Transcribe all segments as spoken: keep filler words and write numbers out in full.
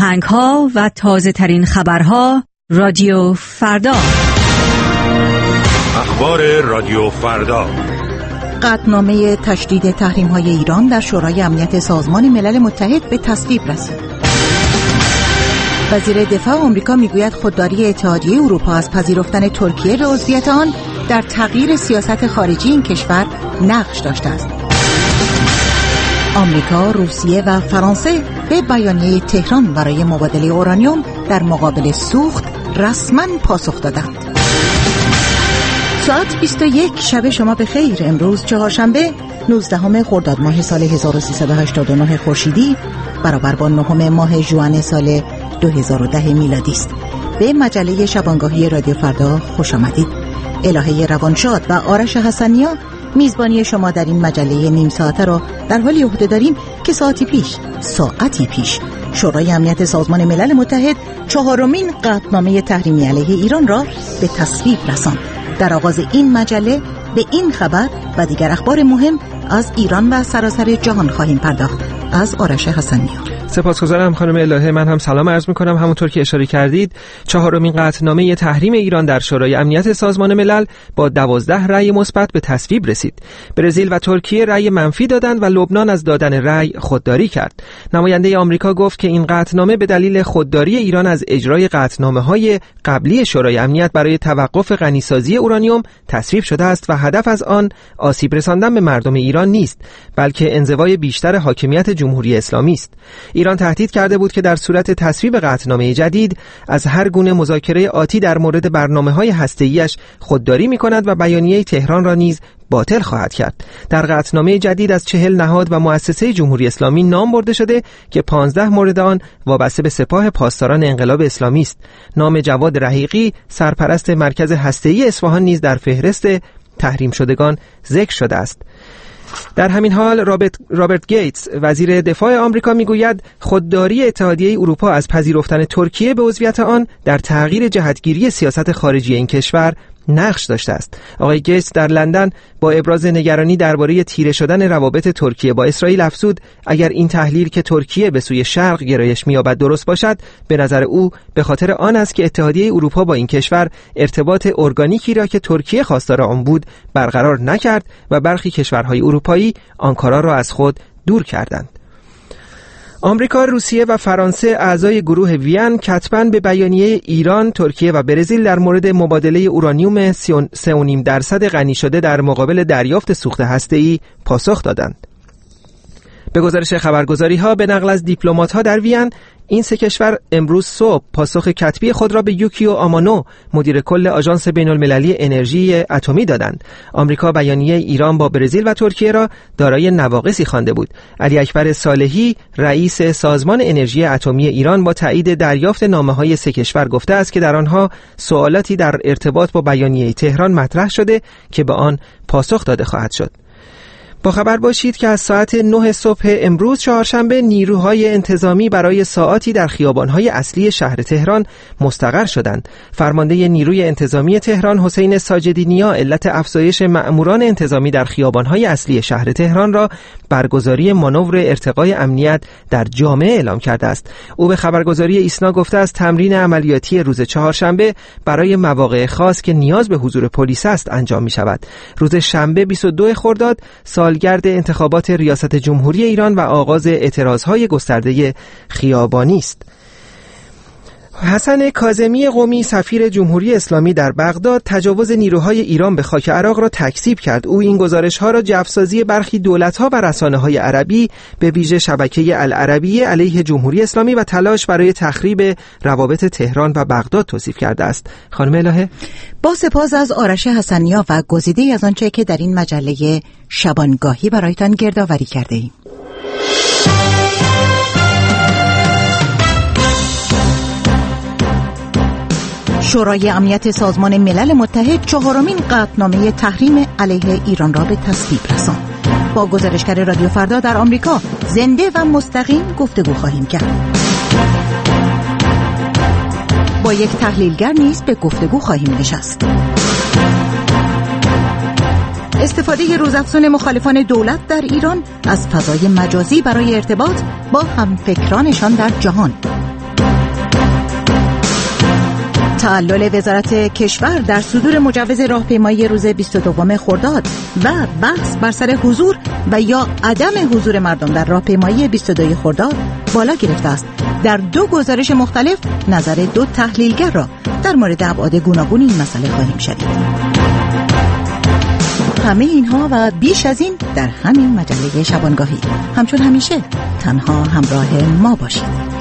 آهنگ‌ها و تازه‌ترین خبرها رادیو فردا. اخبار رادیو فردا. قطعنامه تشدید تحریم‌های ایران در شورای امنیت سازمان ملل متحد به تصویب رسید. وزیر دفاع آمریکا میگوید خودداری اتحادیه اروپا از پذیرفتن ترکیه به عضویت آن در تغییر سیاست خارجی این کشور نقش داشته است. آمریکا، روسیه و فرانسه به بیانیه تهران برای مبادله اورانیوم در مقابل سوخت رسما پاسخ دادند. ساعت بیست و یک شب شما بخیر. امروز چهارشنبه نوزدهم خرداد ماه سال هزار و سیصد و هشتاد و نه خورشیدی برابر با نهم ماه ژوئن سال دو هزار و ده میلادی است. به مجله شبانگاهی رادیو فردا خوش آمدید. الهه روانشاد و آرش حسنیا میزبانی شما در این مجله نیم ساعته را در حالی عهده داریم که ساعتی پیش ساعتی پیش شورای امنیت سازمان ملل متحد چهارمین قطعنامه تحریمی علیه ایران را به تصویب رساند. در آغاز این مجله به این خبر و دیگر اخبار مهم از ایران و سراسر جهان خواهیم پرداخت. از آرش حسنیا. سپاسگزارم خانم الهه. من هم سلام عرض می‌کنم. همونطور که اشاره کردید چهارمین قطعنامه تحریم ایران در شورای امنیت سازمان ملل با دوازده رأی مثبت به تصویب رسید. برزیل و ترکیه رأی منفی دادند و لبنان از دادن رأی خودداری کرد. نماینده آمریکا گفت که این قطعنامه به دلیل خودداری ایران از اجرای قطعنامه‌های قبلی شورای امنیت برای توقف غنیسازی اورانیوم تصویب شده است و هدف از آن آسیب رساندن به مردم ایران نیست، بلکه انزوای بیشتر حاکمیت جمهوری اسلامی است. ایران تهدید کرده بود که در صورت تصویب قطعنامه جدید از هر گونه مذاکره آتی در مورد برنامه‌های هسته‌ایش خودداری می‌کند و بیانیه تهران را نیز باطل خواهد کرد. در قطعنامه جدید از چهل نهاد و مؤسسه جمهوری اسلامی نام برده شده که پانزده مورد آن وابسته به سپاه پاسداران انقلاب اسلامی است. نام جواد رحیقی سرپرست مرکز هسته‌ای اصفهان نیز در فهرست تحریم شدگان ذکر شده است. در همین حال رابرت, رابرت گیتس وزیر دفاع آمریکا میگوید خودداری اتحادیه اروپا از پذیرفتن ترکیه به عضویت آن در تغییر جهتگیری سیاست خارجی این کشور نقش داشته است. آقای گیتس در لندن با ابراز نگرانی درباره تیره شدن روابط ترکیه با اسرائیل افزود اگر این تحلیل که ترکیه به سوی شرق گرایش می‌یابد درست باشد، به نظر او به خاطر آن است که اتحادیه اروپا با این کشور ارتباط ارگانیکی را که ترکیه خواستار آن بود برقرار نکرد و برخی کشورهای اروپایی آنکارا را از خود دور کردند. آمریکا، روسیه و فرانسه اعضای گروه وین کتباً به بیانیه ایران، ترکیه و برزیل در مورد مبادله اورانیوم سه و نیم درصد غنی شده در مقابل دریافت سوخت هسته‌ای پاسخ دادند. به گزارش خبرگزاری‌ها به نقل از دیپلمات‌ها در وین، این سه کشور امروز صبح پاسخ کتبی خود را به یوکیو آمانو، مدیر کل آژانس بین‌المللی انرژی اتمی دادند. آمریکا بیانیه ایران با برزیل و ترکیه را دارای نواقصی خوانده بود. علی اکبر صالحی، رئیس سازمان انرژی اتمی ایران، با تایید دریافت نامه‌های سه کشور گفته است که در آنها سوالاتی در ارتباط با بیانیه تهران مطرح شده که به آن پاسخ داده خواهد شد. با خبر باشید که از ساعت نه صبح امروز چهارشنبه نیروهای انتظامی برای ساعاتی در خیابان‌های اصلی شهر تهران مستقر شدند. فرمانده نیروی انتظامی تهران حسین ساجدینیا علت افزایش مأموران انتظامی در خیابان‌های اصلی شهر تهران را برگزاری مانور ارتقای امنیت در جامعه اعلام کرده است. او به خبرگزاری ایسنا گفته است تمرین عملیاتی روز چهارشنبه برای مواقع خاص که نیاز به حضور پلیس است انجام می‌شود. روز شنبه بیست و دو خرداد سالگرد انتخابات ریاست جمهوری ایران و آغاز اعتراضهای گسترده خیابانی است. حسن کاظمی قمی سفیر جمهوری اسلامی در بغداد تجاوز نیروهای ایران به خاک عراق را تکذیب کرد. او این گزارش‌ها را جفسازی برخی دولت‌ها و رسانه‌های عربی به ویژه شبکه العربیه علیه جمهوری اسلامی و تلاش برای تخریب روابط تهران و بغداد توصیف کرده است. خانم الهه، با سپاس از آرش حسنیا و گزیده‌ای از آنچه که در این مجله شبانگاهی برایتان گردآوری کرده‌ایم. شورای امنیت سازمان ملل متحد چهارمین قطعنامه تحریم علیه ایران را به تصویب رساند. با گزارشگر رادیو فردا در آمریکا زنده و مستقیم گفتگو خواهیم کرد. با یک تحلیلگر نیز به گفتگو خواهیم نشست. استفاده روزافزون مخالفان دولت در ایران از فضای مجازی برای ارتباط با همفکرانشان در جهان. تعلل وزارت کشور در صدور مجوز راهپیمایی روز بیست و دو خرداد و بحث بر سر حضور و یا عدم حضور مردم در راهپیمایی بیست و دو خرداد بالا گرفته است. در دو گزارش مختلف نظر دو تحلیلگر را در مورد ابعاد گوناگون این مسئله خواهیم شنید. همه اینها و بیش از این در همین مجله شبانگاهی. همچون همیشه تنها همراه ما باشید.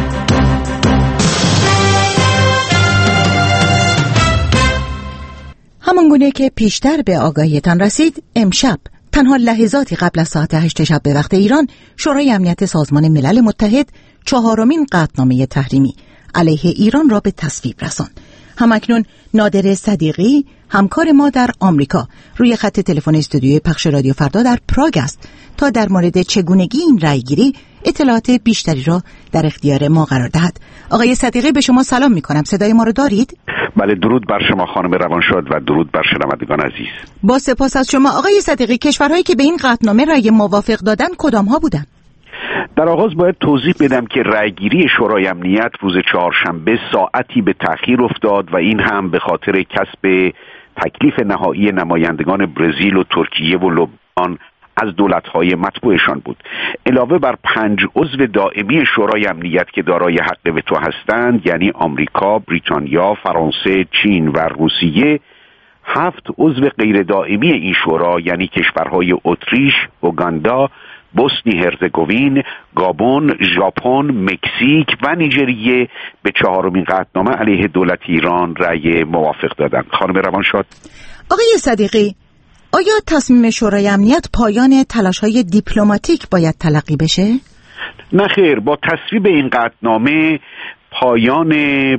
همانگونه که پیشتر به آگاهیتان رسید، امشب تنها لحظاتی قبل از ساعت هشت شب به وقت ایران، شورای امنیت سازمان ملل متحد چهارمین قطعنامه تحریمی علیه ایران را به تصویب رساند. همکنون نادر صدیقی، همکار ما در آمریکا، روی خط تلفن استودیوی پخش رادیو فردا در پراگ است تا در مورد چگونگی این رأیگیری اطلاعات بیشتری را در اختیار ما قرار دهد. آقای صدیقی، به شما سلام می‌کنم. صدای ما رو دارید؟ بله، درود بر شما خانم روانشاد و درود بر شنوندگان عزیز. با سپاس از شما. آقای صدیقی، کشورهایی که به این قطعنامه رأی موافق دادن کدام‌ها بودند؟ در آغاز باید توضیح بدم که رأیگیری شورای امنیت روز چهارشنبه ساعتی به تأخیر افتاد و این هم به خاطر کسب تکلیف نهایی نمایندگان برزیل و ترکیه و لبنان از دولت‌های مطبوعشان بود. علاوه بر پنج عضو دائمی شورای امنیت که دارای حق وتو هستند، یعنی آمریکا، بریتانیا، فرانسه، چین و روسیه، هفت عضو غیر دائمی این شورا یعنی کشورهای اتریش، اوگاندا، بوسنی هرزگوین، گابون، ژاپن، مکزیک و نیجریه به چهارمین قطعنامه علیه دولت ایران رأی موافق دادند. خانم روانشاد. آقای صدیقی، آیا تصمیم شورای امنیت پایان تلاش‌های دیپلماتیک باید تلقی بشه؟ نه خیر، با تصویب این قطعنامه پایان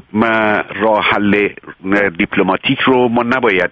راه حل دیپلماتیک رو ما نباید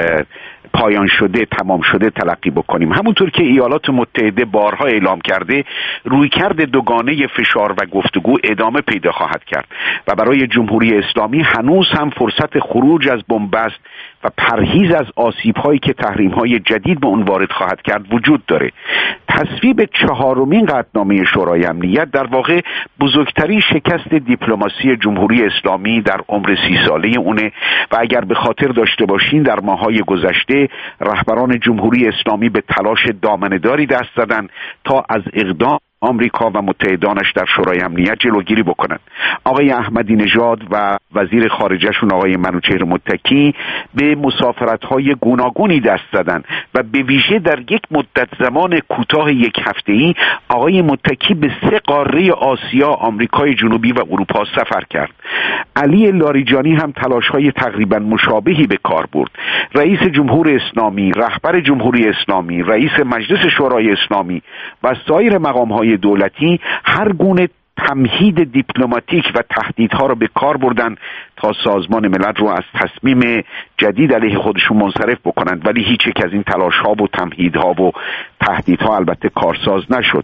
پایان شده، تمام شده تلقی بکنیم. همونطور که ایالات متحده بارها اعلام کرده، رویکرد دوگانه فشار و گفتگو ادامه پیدا خواهد کرد و برای جمهوری اسلامی هنوز هم فرصت خروج از بنبست و پرهیز از آسیب‌هایی که تحریم‌های جدید به اون وارد خواهد کرد وجود داره. تصویب چهارمین قطعنامه شورای امنیت در واقع بزرگترین شکست دیپلماسی جمهوری اسلامی در عمر سی ساله اونه و اگر به خاطر داشته باشین در ماه‌های گذشته رهبران جمهوری اسلامی به تلاش دامنه‌داری دست زدن تا از اقدام آمریکا و متحدانش در شورای امنیت جلوگیری بکنند. آقای احمدی نژاد و وزیر خارجهشون آقای منوچهر متکی به مسافرت‌های گوناگونی دست زدن و به ویژه در یک مدت زمان کوتاه یک هفته‌ای آقای متکی به سه قاره آسیا، آمریکای جنوبی و اروپا سفر کرد. علی لاریجانی هم تلاش‌های تقریبا مشابهی به کار برد. رئیس جمهور اسلامی، رهبر جمهوری اسلامی، رئیس مجلس شورای اسلامی و سایر مقام‌های دولتی هر گونه تمهید دیپلماتیک و تهدیدها را به کار بردن تا سازمان ملل رو از تصمیم جدید علیه خودشون منصرف بکنند، ولی هیچ یک از این تلاش‌ها و تمهیدها و تهدیدها البته کارساز نشد.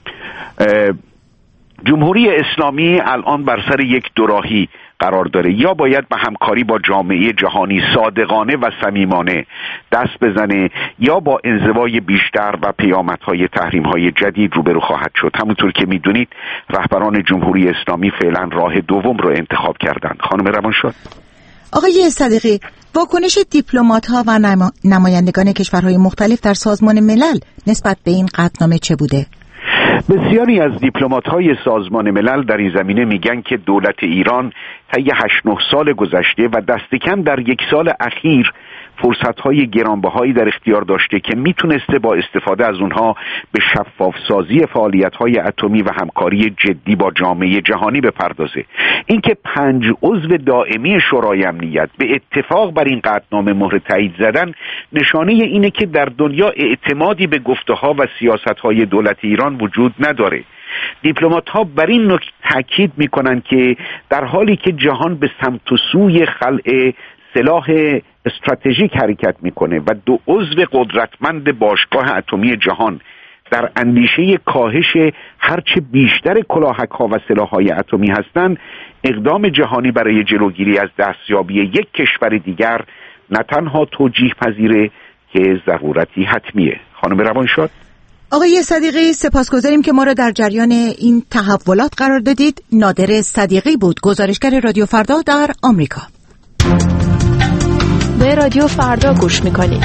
جمهوری اسلامی الان بر سر یک دوراهی قرار داره، یا باید به همکاری با جامعه جهانی صادقانه و صمیمانه دست بزنه یا با انزوای بیشتر و پیامدهای تحریم‌های جدید روبرو خواهد شد. همونطور که میدونید رهبران جمهوری اسلامی فعلا راه دوم رو انتخاب کردند. خانم روانشاد. آقای صدیقی، واکنش دیپلمات‌ها و نما... نمایندگان کشورهای مختلف در سازمان ملل نسبت به این قطعنامه چه بوده؟ بسیاری از دیپلمات‌های سازمان ملل در این زمینه میگن که دولت ایران طی هشت نه سال گذشته و دست کم در یک سال اخیر فرصت‌های گرانبهایی در اختیار داشته که میتونسته با استفاده از اونها به شفاف سازی فعالیت‌های اتمی و همکاری جدی با جامعه جهانی بپردازه. اینکه پنج عضو دائمی شورای امنیت به اتفاق بر این قطعنامه مهر تایید زدن نشانه اینه که در دنیا اعتمادی به گفته‌ها و سیاست‌های دولت ایران وجود نداره. دیپلمات ها بر این نکته تاکید میکنن که در حالی که جهان به سمت و سوی خلق سلاح استراتژیک حرکت میکنه و دو عضو قدرتمند باشگاه اتمی جهان در اندیشه کاهش هرچه بیشتر کلاهک ها و سلاح های اتمی هستند، اقدام جهانی برای جلوگیری از دستیابی یک کشور دیگر نه تنها توجیه پذیره که ضرورتی حتمیه. خانم روانشاد. آقای صدیقی، سپاسگزاریم که ما را در جریان این تحولات قرار دادید. نادر صدیقی بود، گزارشگر رادیو فردا در آمریکا. به رادیو فردا گوش میکنید.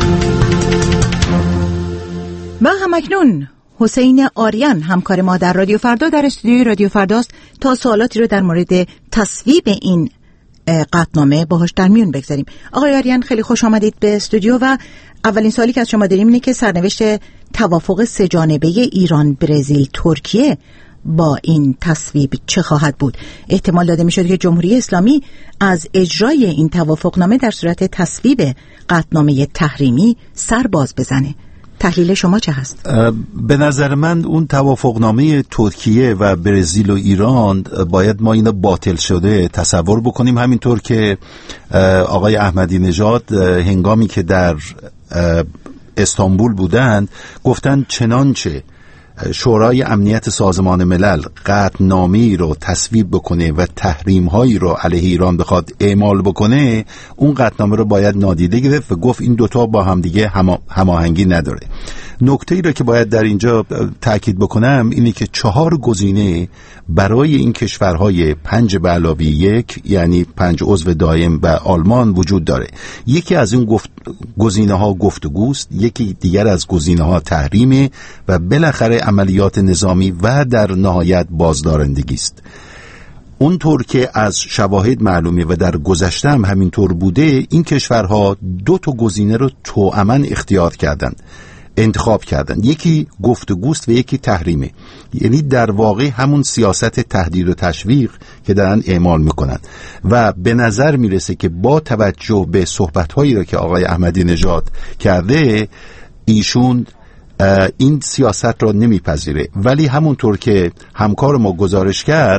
و همکنون حسین آریان همکار ما در رادیو فردا در استودیوی رادیو فرداست تا سوالاتی رو در مورد تصویب این قطعنامه باهاش در میون بگذاریم. آقای آریان خیلی خوش آمدید به استودیو و اولین سوالی که از شما داریم اینه که سرنوشت توافق سه جانبه ایران، برزیل، ترکیه با این تصویب چه خواهد بود؟ احتمال داده می شد که جمهوری اسلامی از اجرای این توافقنامه در صورت تصویب قطعنامه تحریمی سر باز بزنه. تحلیل شما چه هست؟ به نظر من اون توافقنامه ترکیه و برزیل و ایران باید ما اینو باطل شده تصور بکنیم، همینطور که آقای احمدی نژاد هنگامی که در استانبول بودند گفتن چنانچه شورای امنیت سازمان ملل قطعنامه‌ای رو تصویب بکنه و تحریم‌هایی رو علیه ایران بخواد اعمال بکنه، اون قطعنامه رو باید نادیده گرفت و گفت این دوتا با همدیگه هماهنگی نداره. نکته‌ای رو که باید در اینجا تاکید بکنم اینه که چهار گزینه برای این کشورهای پنج به علاوه یک، یعنی پنج عضو دائم و آلمان وجود داره. یکی از این گفت گزینه‌ها گفتگوست، یکی دیگر از گزینه‌ها تحریمه و بالاخره عملیات نظامی و در نهایت بازدارندگی است. اونطور که از شواهد معلومه و در گذشته هم همینطور بوده، این کشورها دو تا گزینه رو توأماً اختیار کردند، انتخاب کردن، یکی گفتگوست و یکی تحریمه. یعنی در واقع همون سیاست تهدید و تشویق که دارن اعمال میکنن و به نظر میرسه که با توجه به صحبت‌هایی رو که آقای احمدی نژاد کرده، ایشون این سیاست را نمیپذیره. ولی همونطور که همکار ما گزارش کرد،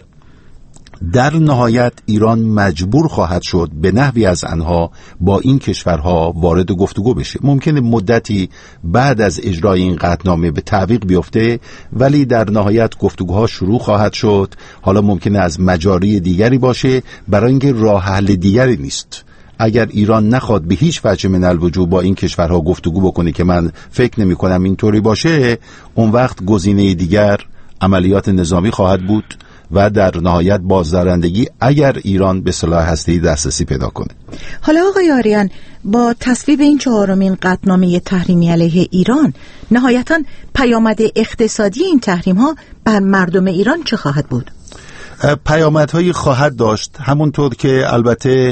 در نهایت ایران مجبور خواهد شد به نحوی از آنها با این کشورها وارد گفتگو بشه. ممکنه مدتی بعد از اجرای این قطعنامه به تعویق بیفته، ولی در نهایت گفتگوها شروع خواهد شد. حالا ممکنه از مجاری دیگری باشه، برای اینکه راه حل دیگری نیست. اگر ایران نخواد به هیچ وجه من الوجوه با این کشورها گفتگو بکنه که من فکر نمی کنم اینطوری باشه، اون وقت گزینه دیگر عملیات نظامی خواهد بود و در نهایت بازدارندگی اگر ایران به سلاح هسته‌ای دسترسی پیدا کنه. حالا آقای آریان، با تصویب این چهارمین قطعنامه تحریمی علیه ایران، نهایتاً پیامد اقتصادی این تحریم‌ها بر مردم ایران چه خواهد بود؟ پیامدهایی خواهد داشت، همونطور که البته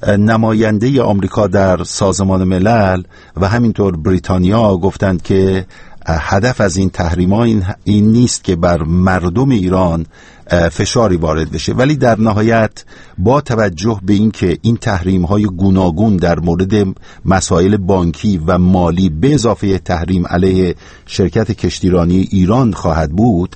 نماینده آمریکا در سازمان ملل و همینطور بریتانیا گفتند که هدف از این تحریم‌ها این, این نیست که بر مردم ایران فشاری وارد بشه، ولی در نهایت با توجه به این که این تحریم‌های گوناگون در مورد مسائل بانکی و مالی به اضافه تحریم علیه شرکت کشتیرانی ایران خواهد بود،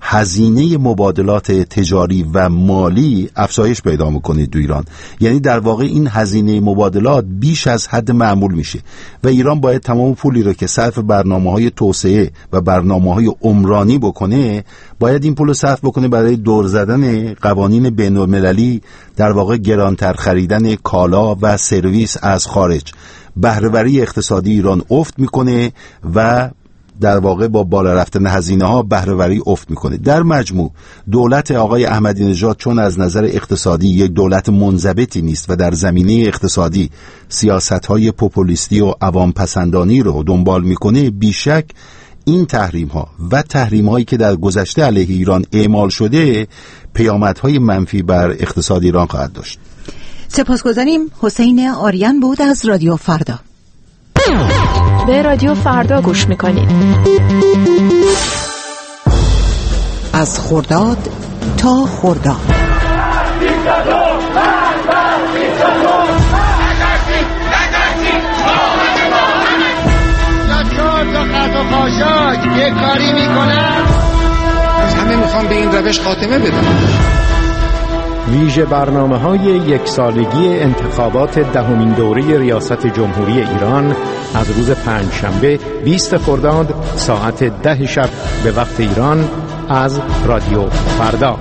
هزینه مبادلات تجاری و مالی افزایش پیدا میکنه تو ایران. یعنی در واقع این هزینه مبادلات بیش از حد معمول میشه و ایران باید تمام پولی رو که صرف برنامه‌های توسعه و برنامه‌های عمرانی بکنه، باید این پول رو صرف بکنه برای دور زدن قوانین بین‌المللی، در واقع گرانتر خریدن کالا و سرویس از خارج. بهره‌وری اقتصادی ایران افت میکنه و در واقع با بالا رفتن هزینه ها بهره‌وری افت میکنه. در مجموع دولت آقای احمدی نژاد چون از نظر اقتصادی یک دولت منضبطی نیست و در زمینه اقتصادی سیاست های پوپولیستی و عوام پسندانی رو دنبال میکنه، بیشک این تحریم ها و تحریم هایی که در گذشته علیه ایران اعمال شده پیامدهای منفی بر اقتصاد ایران خواهد داشت. سپاسگزاریم. حسین آریان بود از رادیو فردا. به رادیو فردا گوش میکنید. از خرداد تا خرداد یک کاری میکنن، همه میخوان به این روش خاتمه بدن. ویژه برنامه‌های یک سالگی انتخابات دهمین دوره ریاست جمهوری ایران از روز پنجشنبه بیست خرداد ساعت ده شب به وقت ایران از رادیو فردا.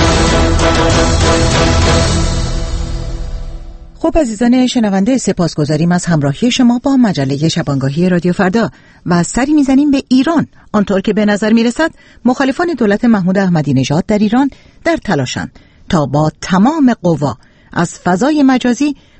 خب عزیزان شنونده، سپاسگزاریم از همراهی شما با مجله شبانگاهی رادیو فردا و سری میزنیم به ایران. آنطور که به نظر میرسد مخالفان دولت محمود احمدی نژاد در ایران در تلاشند تا با تمام قوا از فضای مجازی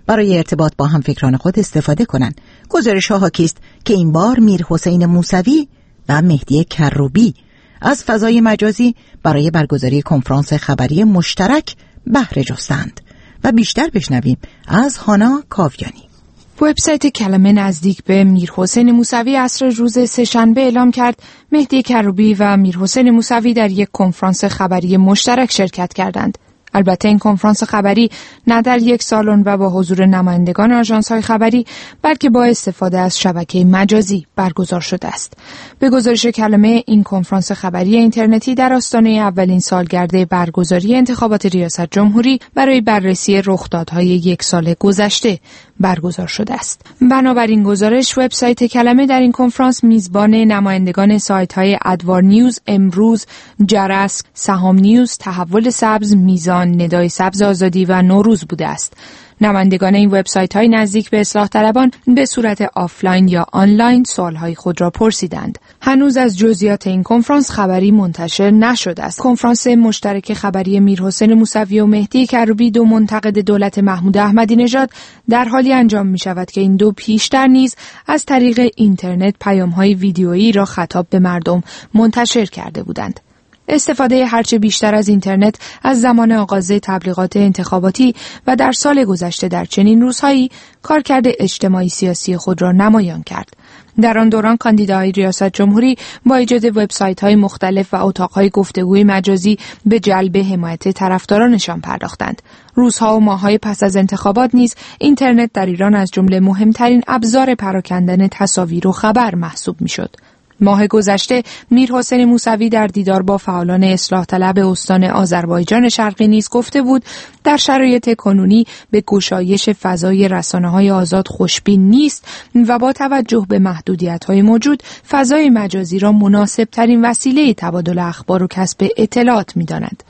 برای ارتباط با همفکران خود استفاده کنند. گزارش ها حاکی است که این بار میر حسین موسوی و مهدی کروبی از فضای مجازی برای برگزاری کنفرانس خبری مشترک بهره جستند. و بیشتر بشنویم از هانا کاویانی. وبسایت کلمه نزدیک به میر حسین موسوی عصر روز سه‌شنبه اعلام کرد مهدی کروبی و میر حسین موسوی در یک کنفرانس خبری مشترک شرکت کردند. البته این کنفرانس خبری نه در یک سالن و با حضور نمایندگان آژانس‌های خبری بلکه با استفاده از شبکه مجازی برگزار شده است. به گزارش کلمه این کنفرانس خبری اینترنتی در آستانه اولین سالگرد برگزاری انتخابات ریاست جمهوری برای بررسی رخدادهای یک سال گذشته برگزار شده است. بنابراین گزارش وبسایت کلمه در این کنفرانس میزبان نمایندگان سایت‌های ادوار نیوز، امروز، جرس، سهام نیوز، تحول سبز، میزان، ندای سبز آزادی و نوروز بوده است. نمایندگان این وبسایت‌های نزدیک به اصلاح طلبان به صورت آفلاین یا آنلاین سوال‌های خود را پرسیدند. هنوز از جزئیات این کنفرانس خبری منتشر نشده است. کنفرانس مشترک خبری میر حسین موسوی و مهدی کروبی، دو منتقد دولت محمود احمدی نژاد، در حالی انجام می‌شود که این دو پیشتر نیز از طریق اینترنت پیام‌های ویدیویی را خطاب به مردم منتشر کرده بودند. استفاده هرچه بیشتر از اینترنت از زمان آغاز تبلیغات انتخاباتی و در سال گذشته در چنین روزهایی کارکرد اجتماعی سیاسی خود را نمایان کرد. در آن دوران کاندیداهای ریاست جمهوری با ایجاد وبسایت‌های مختلف و اتاق‌های گفتگوی مجازی به جلب حمایت طرفدارانشان پرداختند. روزها و ماه‌های پس از انتخابات نیز اینترنت در ایران از جمله مهمترین ابزار پراکندن تصاویر و خبر محسوب می‌شد. ماه گذشته میر حسین موسوی در دیدار با فعالان اصلاح طلب استان آذربایجان شرقی نیز گفته بود در شرایط کنونی به گشایش فضای رسانه‌های آزاد خوشبین نیست و با توجه به محدودیت‌های موجود فضای مجازی را مناسب‌ترین وسیله تبادل اخبار و کسب اطلاعات می‌داند.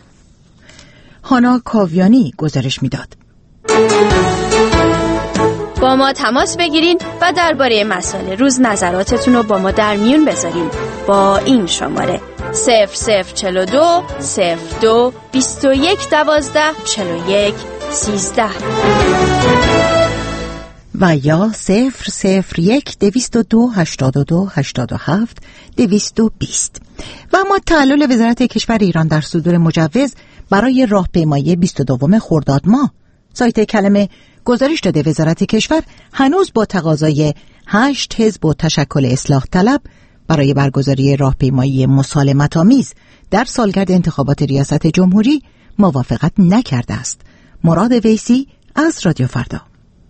هانا کاویانی گزارش می‌داد. با ما تماس بگیرین و درباره مسائل روز نظراتتون رو با ما در میون بذارین با این شماره صفر صفر چهل و دو صفر دو بیست و یک دوازده چهل و یک سیزده و یا صفر صفر یک دویست و دو هشتاد و دو هشتاد و هفت دویست و بیست. و اما تعلل وزارت کشور ایران در صدور مجوز برای راهپیمایی بیست و دوم خرداد ماه. سایت کلمه گزارش داده وزارت کشور هنوز با تقاضای هشت حزب و تشکل اصلاح طلب برای برگزاری راهپیمایی مسالمت‌آمیز در سالگرد انتخابات ریاست جمهوری موافقت نکرده است. مراد ویسی از رادیو فردا.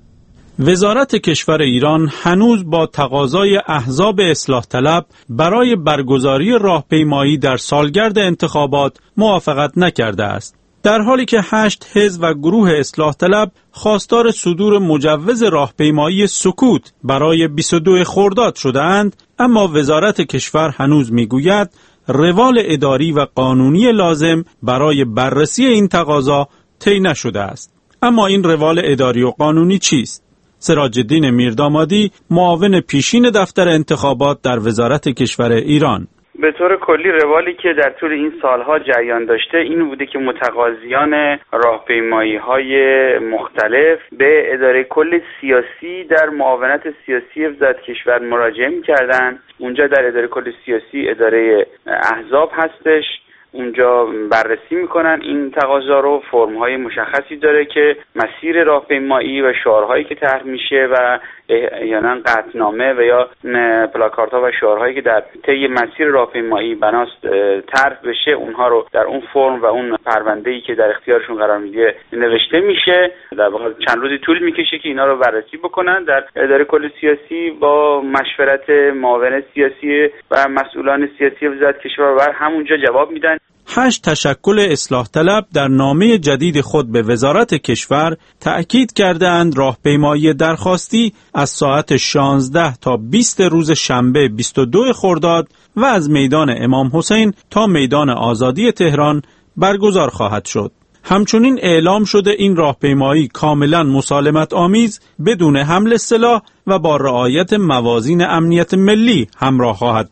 وزارت کشور ایران هنوز با تقاضای احزاب اصلاح طلب برای برگزاری راهپیمایی در سالگرد انتخابات موافقت نکرده است. در حالی که هشت حزب و گروه اصلاح طلب خواستار صدور مجوز راهپیمایی سکوت برای بیست و دو خرداد شده‌اند، اما وزارت کشور هنوز میگوید روال اداری و قانونی لازم برای بررسی این تقاضا طی نشده است. اما این روال اداری و قانونی چیست؟ سراج الدین میردامادی، معاون پیشین دفتر انتخابات در وزارت کشور ایران: به طور کلی روالی که در طول این سالها جریان داشته این بوده که متقاضیان راهپیمایی‌های مختلف به اداره کل سیاسی در معاونت سیاسی وزارت کشور مراجعه می‌کردند. اونجا در اداره کل سیاسی اداره احزاب هستش، اونجا بررسی میکنن این تقاضا رو. فرم‌های مشخصی داره که مسیر راهپیمایی و شعارهایی که طرح میشه و احیانا قطعنامه و یا پلاکاردها و شعارهایی که در طی مسیر راهپیمایی بناست طرح بشه، اونها رو در اون فرم و اون پرونده‌ای که در اختیارشون قرار میگیره نوشته میشه. در واقع چند روزی طول میکشه که اینا رو بررسی بکنن در اداره کل سیاسی با مشورت معاون سیاسی و مسئولان سیاسی وزارت کشور و همونجا جواب میدن. هشت تشکل اصلاح طلب در نامه جدید خود به وزارت کشور تأکید کردند راهپیمایی درخواستی از ساعت شانزده تا بیست روز شنبه بیست و دو خرداد و از میدان امام حسین تا میدان آزادی تهران برگزار خواهد شد. همچنین اعلام شده این راهپیمایی کاملا مسالمت آمیز، بدون حمل سلاح و با رعایت موازین امنیت ملی همراه خواهد بود.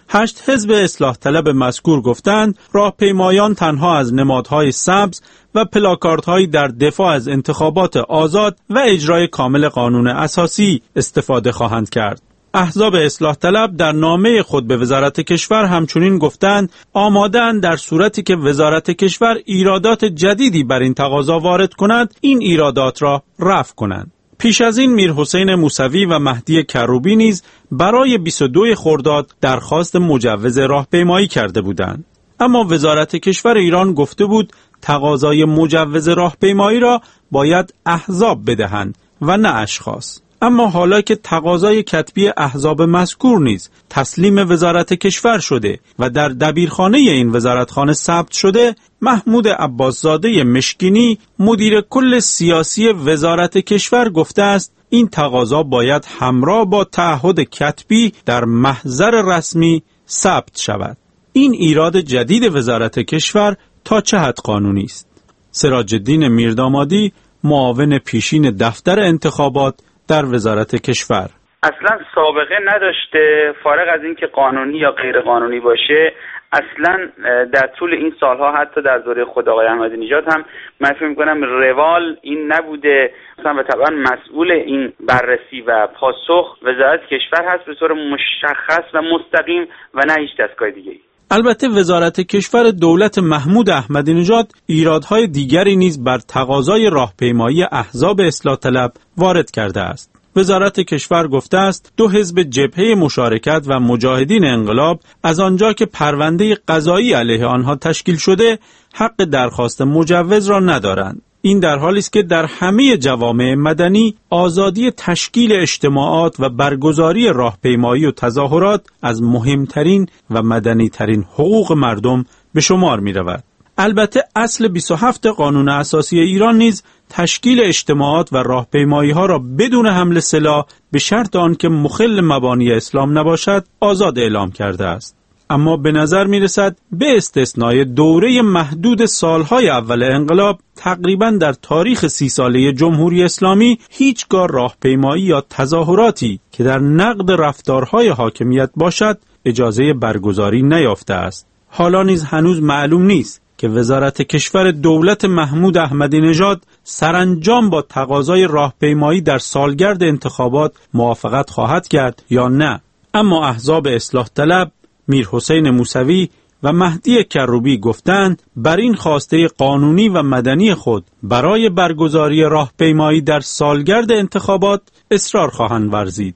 هشت حزب اصلاح طلب مذکور گفتند راهپیمایان تنها از نمادهای سبز و پلاکاردهایی در دفاع از انتخابات آزاد و اجرای کامل قانون اساسی استفاده خواهند کرد. احزاب اصلاح طلب در نامه خود به وزارت کشور همچنین گفتند آماده‌اند در صورتی که وزارت کشور ایرادات جدیدی بر این تقاضا وارد کند این ایرادات را رفع کنند. پیش از این میرحسین موسوی و مهدی کروبی نیز برای بیست و دو خرداد درخواست مجوز راهپیمایی کرده بودند. اما وزارت کشور ایران گفته بود تقاضای مجوز راهپیمایی را باید احزاب بدهند و نه اشخاص. اما حالا که تقاضای کتبی احزاب مذکور نیز تسلیم وزارت کشور شده و در دبیرخانه این وزارتخانه ثبت شده، محمود عباسزاده مشکینی مدیر کل سیاسی وزارت کشور گفته است این تقاضا باید همراه با تعهد کتبی در محضر رسمی ثبت شود. این ایراد جدید وزارت کشور تا چه حد قانونی است؟ سراج الدین میردامادی، معاون پیشین دفتر انتخابات در وزارت کشور: اصلا سابقه نداشته، فارغ از اینکه قانونی یا غیر قانونی باشه. اصلا در طول این سالها حتی در دوره خود آقای احمدی نژاد هم من فکر می‌کنم روال این نبوده. اصلا و طبعا مسئول این بررسی و پاسخ وزارت کشور هست به طور مشخص و مستقیم و نه هیچ دستگاه دیگه‌ای. البته وزارت کشور دولت محمود احمدی نژاد ایرادهای دیگری نیز بر تقاضای راهپیمایی احزاب اصلاح طلب وارد کرده است. وزارت کشور گفته است دو حزب جبهه مشارکت و مجاهدین انقلاب از آنجا که پرونده قضایی علیه آنها تشکیل شده حق درخواست مجوز را ندارند. این در حالی است که در همه جوامع مدنی آزادی تشکیل اجتماعات و برگزاری راهپیمایی و تظاهرات از مهمترین و مدنیترین حقوق مردم به شمار می رود. البته اصل بیست و هفت قانون اساسی ایران نیز تشکیل اجتماعات و راهپیمایی ها را بدون حمل سلاح به شرط آنکه مخل مبانی اسلام نباشد آزاد اعلام کرده است. اما به نظر می رسد به استثنای دوره محدود سالهای اول انقلاب تقریباً در تاریخ سی ساله جمهوری اسلامی هیچگاه راهپیمایی یا تظاهراتی که در نقد رفتارهای حاکمیت باشد اجازه برگزاری نیافته است. حالا نیز هنوز معلوم نیست که وزارت کشور دولت محمود احمدی نژاد سرانجام با تقاضای راهپیمایی در سالگرد انتخابات موافقت خواهد کرد یا نه. اما احزاب اصلاح طلب، میرحسین موسوی و مهدی کروبی گفتند بر این خواسته قانونی و مدنی خود برای برگزاری راهپیمایی در سالگرد انتخابات اصرار خواهند ورزید.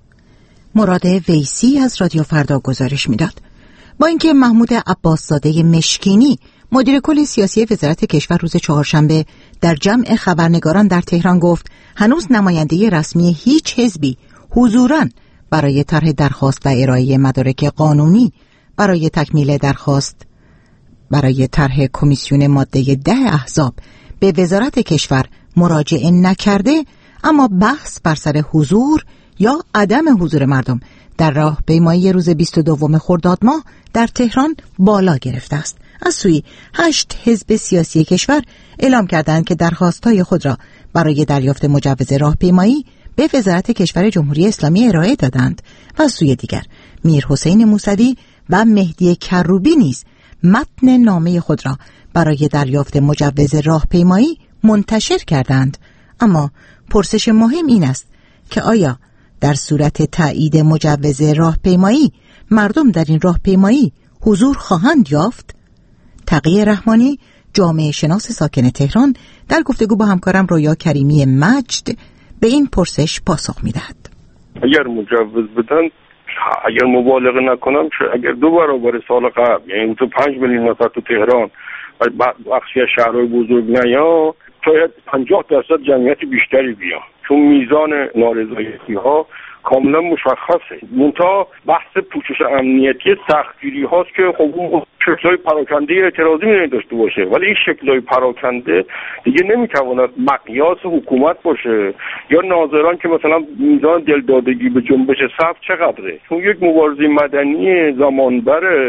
مراد ویسی از رادیو فردا گزارش میداد. با اینکه محمود عباسزاده مشکینی مدیر کل سیاسی وزارت کشور روز چهارشنبه در جمع خبرنگاران در تهران گفت هنوز نماینده رسمی هیچ حزبی حضوراً برای طرح درخواست و ارائه مدارک قانونی برای تکمیل درخواست برای طرح کمیسیون ماده ده احزاب به وزارت کشور مراجعه نکرده، اما بحث بر سر حضور یا عدم حضور مردم در راهپیمایی روز بیست و دو خرداد ماه در تهران بالا گرفته است. از سوی هشت حزب سیاسی کشور اعلام کردند که درخواست‌های خود را برای دریافت مجوز راهپیمایی به وزارت کشور جمهوری اسلامی ارائه دادند و از سوی دیگر میرحسین موسوی و مهدی کروبی نیز متن نامه خود را برای دریافت مجوز راهپیمایی منتشر کردند. اما پرسش مهم این است که آیا در صورت تایید مجوز راهپیمایی مردم در این راهپیمایی حضور خواهند یافت؟ تقی رحمانی، جامعه شناس ساکن تهران، در گفتگو با همکارم رویا کریمی مجد به این پرسش پاسخ میدهد. اگر مجوز بدن، اگر مبالغه نکنم، اگر دو برابر سال قبل، یعنی تو پنج میلیون نفر تو تهران و بخشی از شهرهای بزرگ نیا، شاید پنجاه درصد جمعیت بیشتری بیان، چون میزان نارضایتی ها کاملا مشخصه. منتها بحث پوشش امنیتی سختگیری هاست که خب اون شکل‌های پراکنده اعتراضی می داشته باشه، ولی این شکل‌های پراکنده دیگه نمیتواند مقیاس حکومت باشه یا ناظران که مثلا میزان دلدادگی به جنبش صف چقدره، چون یک مبارزه مدنی زمانبره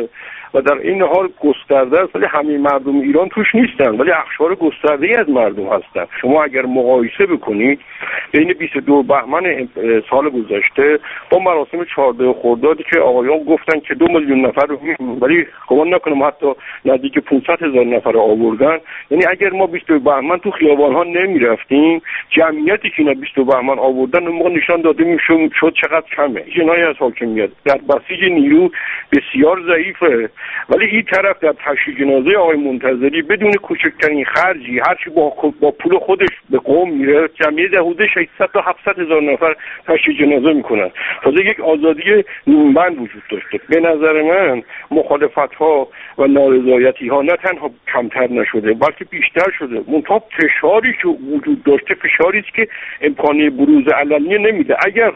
و در این حال گسترده است، ولی همه مردم ایران توش نیستن، ولی اقشار گسترده‌ای از مردم هستن. شما اگر مقایسه بکنید بین بیست و دو بهمن سال گذشته با مراسم چهاردهم خردادی که آقایان گفتن که دو میلیون نفر رو می‌بریم، ولی گمان نکنم حتی نزدیک پانصد هزار نفر رو آوردن. یعنی اگر ما بیست و دو بهمن تو خیابان‌ها نمی‌رفتیم، جمعیتی که اینا بیست و دو بهمن آوردن اون موقع نشان داده میشد شد چقدر کمه. جنایت از حاکمیت در بسیج نیرو بسیار ضعیفه، ولی این طرف در تشییع جنازه آقای منتظری بدون کوچکترین خرجی هرچی با با پول خودش به قم میره، جمعیت حدود ششصد تا هفتصد هزار نفر تشییع جنازه میکنن. تازه یک آزادی نیمبند وجود داشته. به نظر من مخالفت‌ها و نارضایتی‌ها نه تنها کمتر نشده بلکه بیشتر شده. منتها فشاری که وجود داشته فشاری است که امکانی بروز علنی نمیده. اگر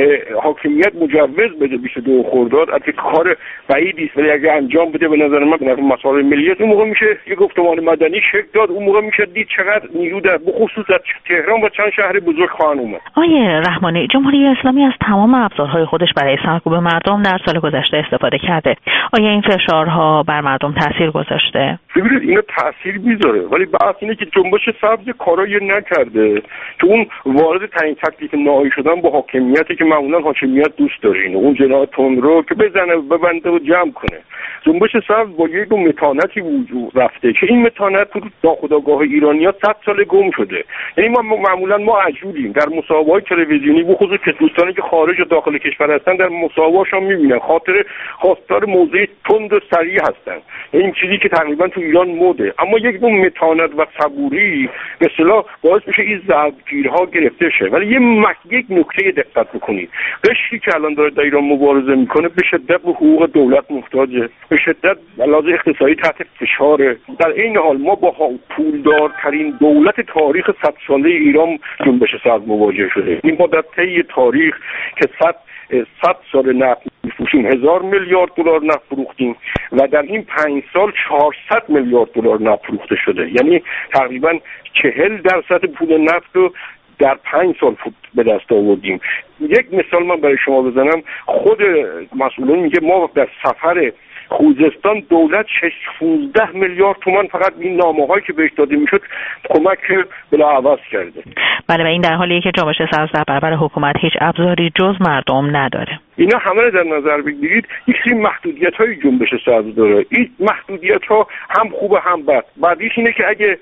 حاکمیت مجوز بده بیست و دو خرداد، البته کار بعیدی است، ولی اگر انجام بده به نظر من به نفع مصالح ملیت، اون موقع میشه یک گفتمان مدنی شکل داد. اون موقع میشه دید چقدر نیرو در بخصوص در تهران و چند شهر بزرگ خواهند اومد. آقای رحمانی، جمهوری اسلامی از تمام ابزارهای خودش برای سرکوب مردم در سال گذشته استفاده کرده. آیا این فشارها بر مردم تاثیر گذاشته؟ ببینید اینا تاثیر میذاره، ولی بحث اینه که جنبش سبز کارایی نکرده که اون وارد تعیین تکلیف نهایی شدن با حاکمیتی که معمولا حاکمیت دوست داره، اینو اون جناح تندرو که بزنه ببنده و جمع کنه. جنبش سبز با یک متانتی وجود رفته که این متانت تو ناخودآگاه ایرانی‌ها صد سال گم شده. یعنی ما معمولا ما عجولیم در مصاحبه‌های تلویزیونی، به خصوص که دوستانی که خارج و داخل کشور هستن در مصاحبه‌هاشون می‌بینن خاطر خواستار موضع تند و سریع هستن. این چیزی که تقریبا تو ایران مده، اما یک نوع متانت و صبوری به اصطلاح باعث میشه این ضربگیرها گرفته شه. ولی یه مک... یک نکته دقت بکنید، قشری که الان داره در ایران مبارزه میکنه به شدت به حقوق دولت محتاجه، به شدت لحاظ اقتصادی تحت فشاره. در این حال ما با پولدارترین دولت تاریخ صد ساله ایران جنبش سبز مواجه شده. این ما در طی تاریخ که صد صد سال نفت میفروشیم هزار میلیارد دلار نفت فروختیم و در این پنج سال چهارصد میلیارد دلار نفت فروخته شده. یعنی تقریبا چهل درصد پول نفت رو در پنج سال به دست آوردیم. یک مثال من برای شما بزنم، خود مسئولان میگه ما در سفر خوزستان دولت ششصد میلیارد تومان فقط این نامه‌هایی که بهش داده میشد کمک بلاعوض کرده. بله، و این در حالیه که جنبش سبز در برابر حکومت هیچ ابزاری جز مردم نداره. اینا همه رو در نظر بگیرید، یک سری محدودیت‌های جنبش سبز داره. این محدودیت‌ها هم خوبه هم بد. بعدیش اینه که اگه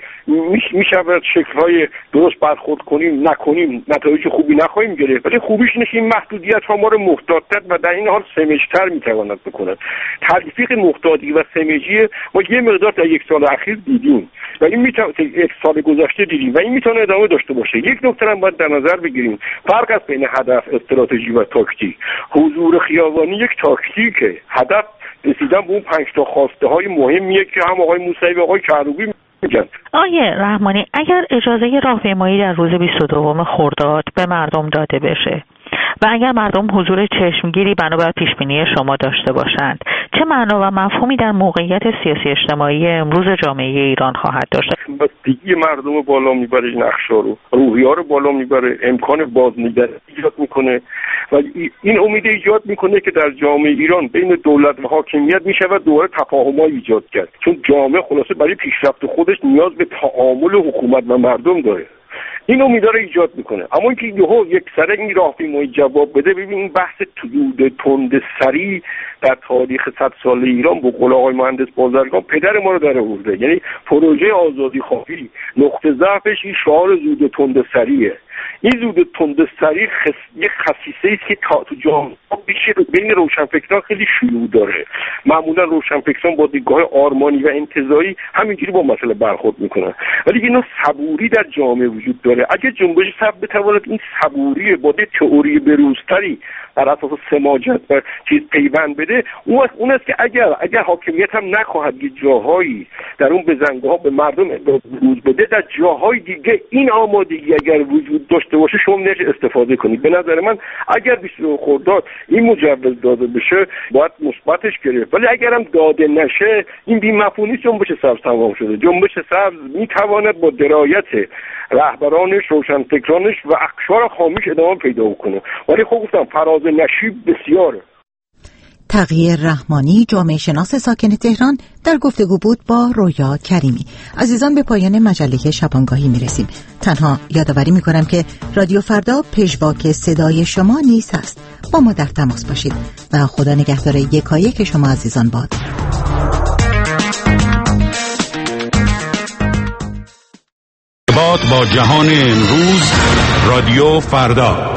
میشود شکل‌های درست برخورد کنیم نکنیم نتایج خوبی نخواهیم گرفت، ولی خوبیش اینه که این محدودیت‌ها ما رو محتاط‌تر و در این حال سمج‌تر می‌تواند بکنه. تلفیق محتاطی و سمجی ما یه مقدار در یک سال اخیر دیدیم و این میتونه یک سال گذشته دیدیم و این میتونه ادامه داشته باشه. یک نکته هم باید در نظر بگیریم، فرق است بین هدف، استراتژی و تاکتیک. حضور خیابانی یک تاکتیکه، هدف رسیدن به اون پنج تا خواسته های مهمیه که هم آقای موسوی و آقای کروبی میگن. آقای رحمانی، اگر اجازه راهپیمایی در روز بیست و دو خرداد به مردم داده بشه و اگر مردم حضور چشمگیری بنابر پیشبینی شما داشته باشند، چه معنا و مفهومی در موقعیت سیاسی اجتماعی امروز جامعه ایران خواهد داشت؟ بستگی مردم بالا میبره، نقشا رو روحیه‌ها رو بالا میبره، امکان بازنگری ایجاد میکنه و این امید ایجاد میکنه که در جامعه ایران بین دولت و حاکمیت میشود دوباره تفاهم‌ها ایجاد کرد، چون جامعه خلاصه برای پیشرفت خودش نیاز به تعامل حکومت و مردم داره. این امیدا رو ایجاد میکنه. اما اینکه یهو یک سره این راهپیمایی جواب بده، ببین این بحث تدود تند سری در تاریخ صد ساله ایران با قول آقای مهندس بازرگان پدر ما رو در آورده. یعنی پروژه آزادی خواهی نقطه ضعفش این شعار زود و تند سریه. این زود و تند سری خس... یک خصیصه است که تا تو جامعه بین روشنفکران خیلی شیوع داره. معمولا روشنفکران با دیدگاه آرمانی و انتزاعی همینجوری با مسئله برخورد میکنن، ولی اینا صبوری در جامعه وجود داره. اگه جنبش سبز بتواند این صبوری با تئوری بروزتری بر اساس سماجت و چیز پیوند بده، اون است اون است که اگر اگر حاکمیت هم نخواهد که جاهایی در اون بزنگاه ها به مردم بروز بده، در جاهای دیگه این آمادگی اگر وجود داشته باشه شما نشه استفاده کنید. به نظر من اگر بیست و دو خرداد این مجوز داده بشه باید مثبتش گرفت، ولی اگر هم داده نشه این بی‌مفهومی جنبش سبز تمام شده. جنبش سبز میتواند با درایت رهبرانش، روشنفکرانش و اقشار خامیش ادامه پیدا کنه، ولی خب گفتم فراز نشیب بسیاره. تقی رحمانی، جامعه شناس ساکن تهران، در گفتگو بود با رویا کریمی. عزیزان، به پایان مجله شبانگاهی میرسیم. تنها یادآوری میکنم که رادیو فردا پژواک صدای شما نیز هست. با ما در تماس باشید و خدا نگهدار یکایک شما عزیزان باد. ارتباط با جهان امروز، رادیو فردا.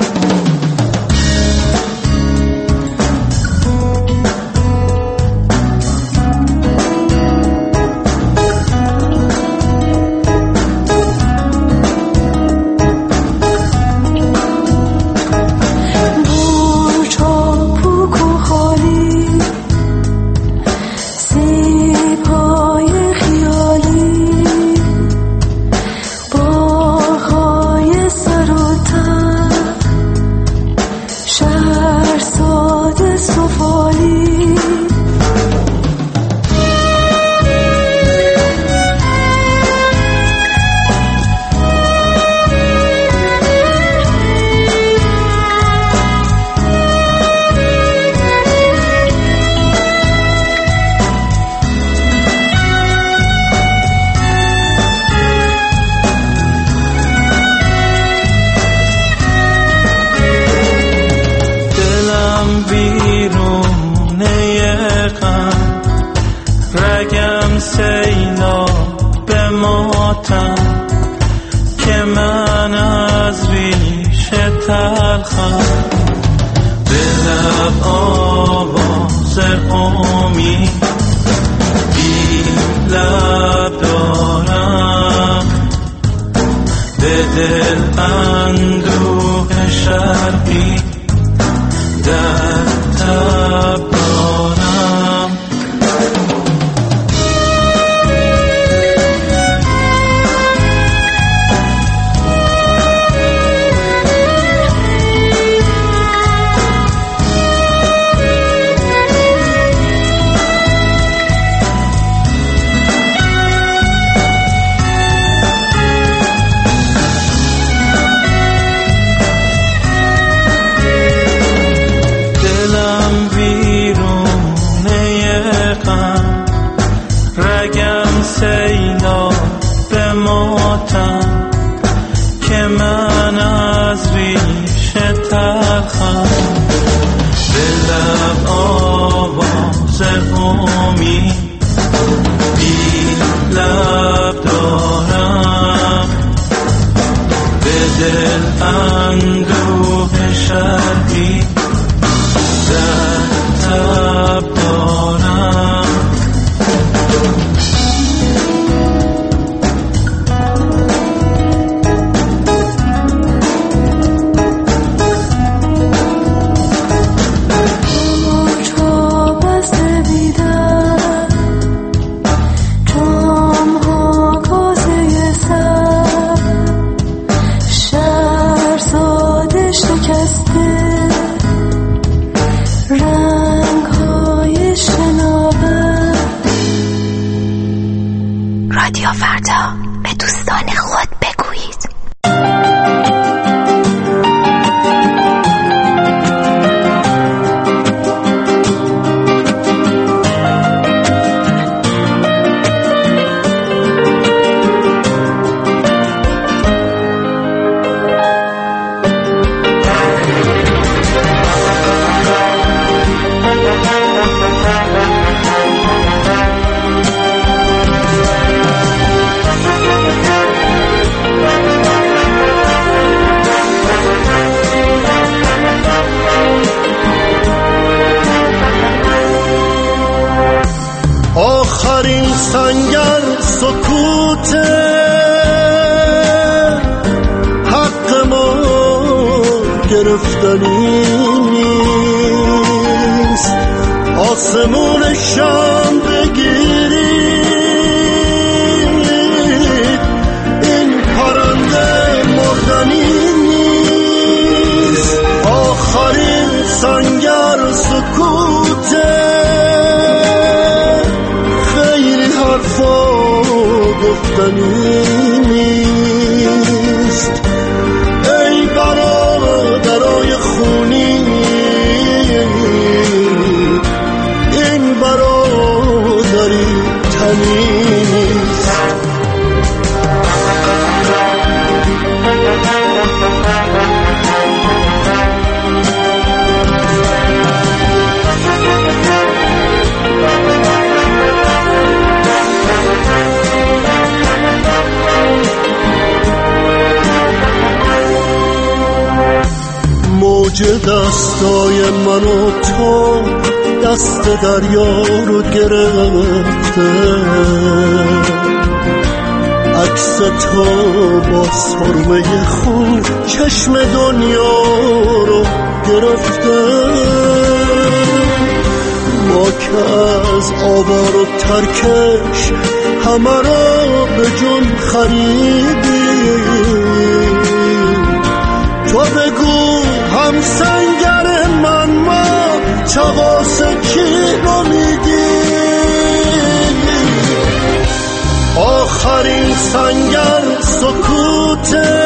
رادیو فردا، به دوستان خود بگویید. آخرین سنگر سکوت حق ما گرفتنی نیست، آسمون شام بگیرید این پرنده مردنی نیست. آخرین سنگر سکوت حرفا گفتنی نیست. ای برادرای خونی موج دستای منو تا دست دریا رو گرفته، عکس تو با سرمه خون چشم دنیا رو گرفته. ما که از آوار و ترکش همه را به جون خریدیم، تو بگو هم سنگر من ما چغاس کی رو میدیم. آخرین سنگر سکوته،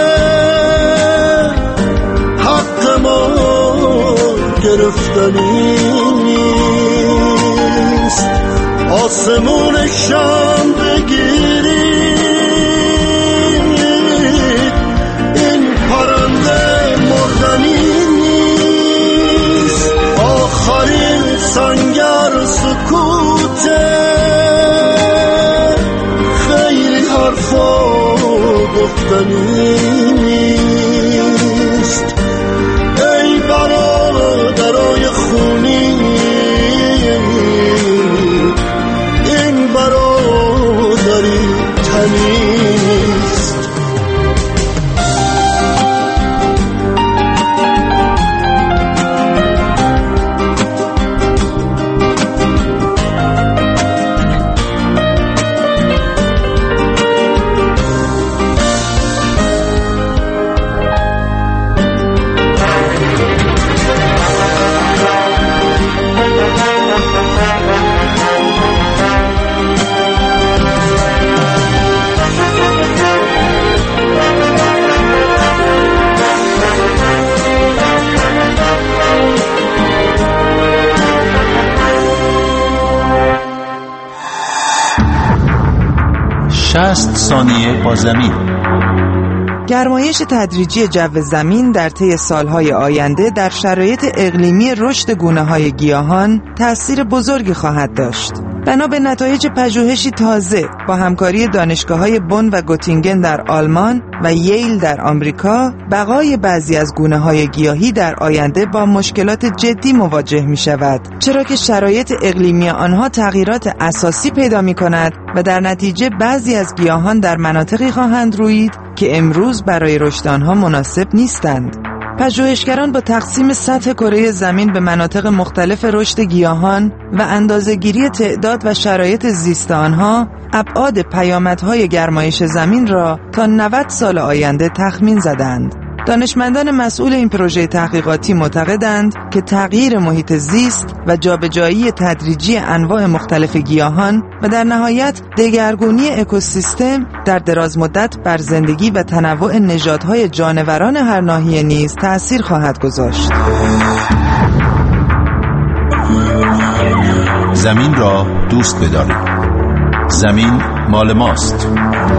حق ما گرفتنی نیست. آسمون شام بگیرید، این پرنده مردنی نیست. آخرین سنگر سکوته، خیلی حرفا گفتنی نیست. ای برادرای خونی، این برادری تنیست. شصت ثانیه با زمین. گرمایش تدریجی جو زمین در طی سالهای آینده در شرایط اقلیمی رشد گونه‌های گیاهان تأثیر بزرگی خواهد داشت. بنا به نتایج پژوهشی تازه با همکاری دانشگاه‌های بن و گوتینگن در آلمان و ییل در آمریکا، بقای بعضی از گونه‌های گیاهی در آینده با مشکلات جدی مواجه می‌شود، چرا که شرایط اقلیمی آنها تغییرات اساسی پیدا می‌کند و در نتیجه بعضی از گیاهان در مناطقی خواهند رویید که امروز برای رشد آنها مناسب نیستند. پژوهشگران با تقسیم سطح کره زمین به مناطق مختلف رشد گیاهان و اندازه‌گیری تعداد و شرایط زیست آنها، ابعاد پیامدهای گرمایش زمین را تا نود سال آینده تخمین زدند. دانشمندان مسئول این پروژه تحقیقاتی معتقدند که تغییر محیط زیست و جابجایی تدریجی انواع مختلف گیاهان و در نهایت دگرگونی اکوسیستم در دراز مدت بر زندگی و تنوع نژادهای جانوران هر ناحیه نیز تأثیر خواهد گذاشت. زمین را دوست بدارید. زمین مال ماست.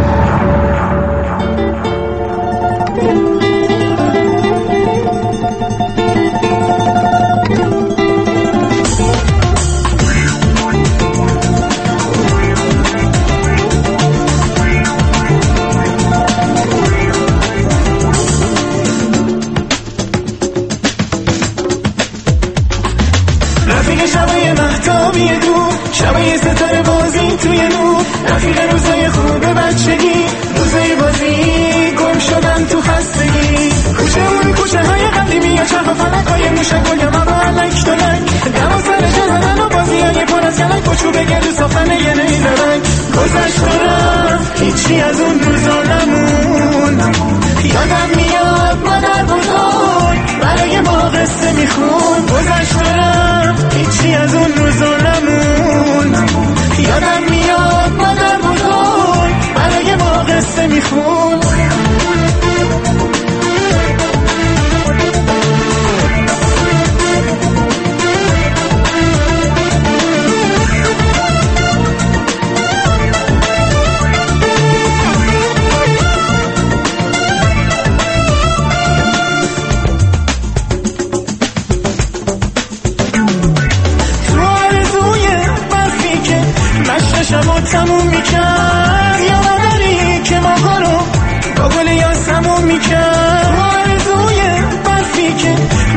شبای ستاره بازی توی نور، رفیق روزای خوب بچگی، روزای بازی گم شدن تو خستگی. کوچه اون کوچه های قدیمی یا چرخ و فلک های موشک و یما با علک دلک، دما سر جا زدن و بازی های پر از گلک و چوب گلو ساختن یه نیزرک. گذشت و رفت هیچی از اون روزا نمون، یادم میاد مادر بزرگ برای ما قصه میخون. گذشت و رفت هیچی از اون روزا نمون، یادم میاد مادر بزرگ برای ما قصه میخون. شبا تموم میکرد یا مادری که ماها رو با گل یا سموم میکرد. آرزوی برفی که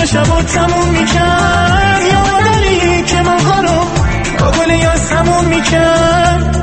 شبا تموم میکرد، یادری که من رو با گل یاس همون میکرد.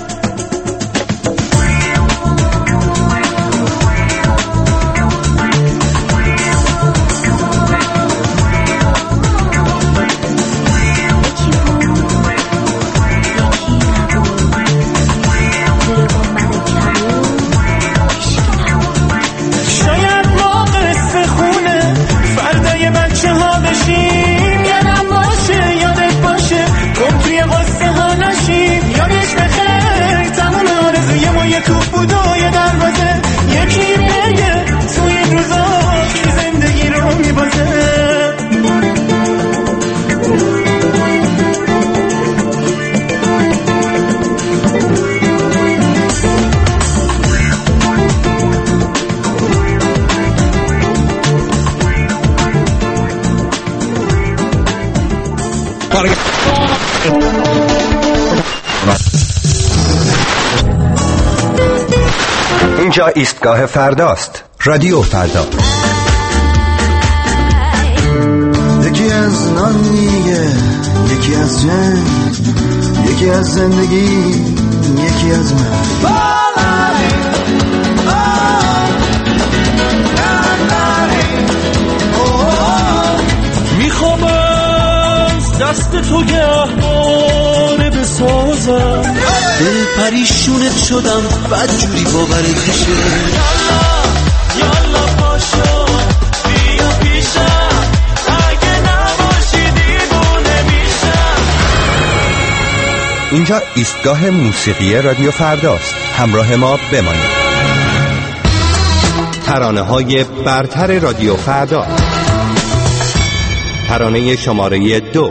اینجا ایستگاه فرداست. رادیو فردا. یکی از نان میگه، یکی از جنگ، یکی از زندگی، یکی از من. میخوام از دست تو گهواره بسازم، دل پریشونت شدم بدجوری باورت میشه. یالا یالا پاشو بیا پیشم، اگه نباشی دیوونه میشم. اینجا ایستگاه موسیقی رادیو فرداست. همراه ما بمانید. ترانه های برتر رادیو فردا. ترانه شماره دو.